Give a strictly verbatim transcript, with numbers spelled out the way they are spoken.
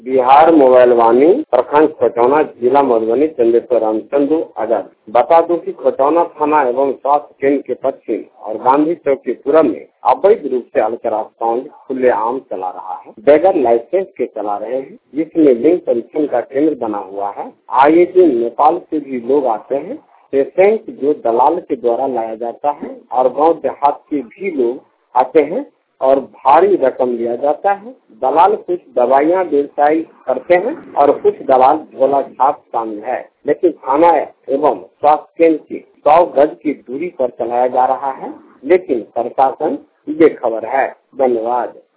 Bihar mobile वाणी प्रखंड खटौना जिला मधुबनी चंदेश्वर रामचंद्र आजाद। बता दूं कि खटौना थाना एवं स्वास्थ्य केंद्र के पश्चिम और गांधी चौक के पूरब में अवैध रूप से अल्ट्रासाउंड खुलेआम चला रहा है, बगैर लाइसेंस के चला रहे हैं, जिसमें लिंग परीक्षण का केंद्र बना हुआ है। आए दिन नेपाल से भी लोग आते हैं। पेशेंट जो दलाल के द्वारा लाया जाता है और गाँव देहात के भी लोग आते हैं और भारी रकम लिया जाता है। दलाल कुछ दवाइयाँ व्यवसाय करते हैं और कुछ दलाल झोला छाप शामिल है, लेकिन थाना एवं स्वास्थ्य केंद्र की सौ गज की दूरी पर चलाया जा रहा है, लेकिन प्रशासन बेखबर है। धन्यवाद।